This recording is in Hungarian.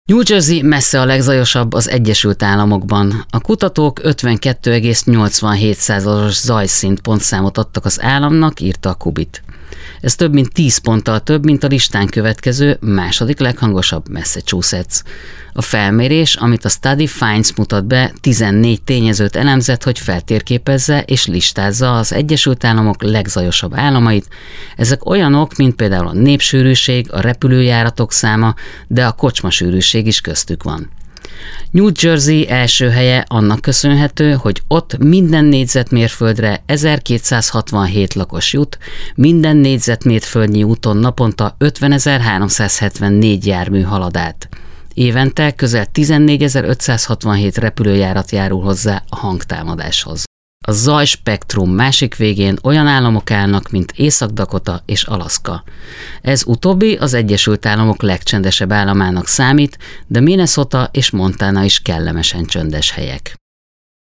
New Jersey messze a legzajosabb az Egyesült Államokban. A kutatók 52,87%-os zajszint pontszámot adtak az államnak, írta a Kubit. Ez több mint 10 ponttal több, mint a listán következő, második leghangosabb Massachusetts. A felmérés, amit a Study Finds mutat be, 14 tényezőt elemzett, hogy feltérképezze és listázza az Egyesült Államok legzajosabb államait. Ezek olyanok, mint például a népsűrűség, a repülőjáratok száma, de a kocsmasűrűség is köztük van. New Jersey első helye annak köszönhető, hogy ott minden négyzetmérföldre 1267 lakos jut, minden négyzetmérföldnyi úton naponta 50.374 jármű halad át. Évente közel 14.567 repülőjárat járul hozzá a hangtámadáshoz. A zajspektrum másik végén olyan államok állnak, mint Észak-Dakota és Alaszka. Ez utóbbi az Egyesült Államok legcsendesebb államának számít, de Minnesota és Montana is kellemesen csöndes helyek.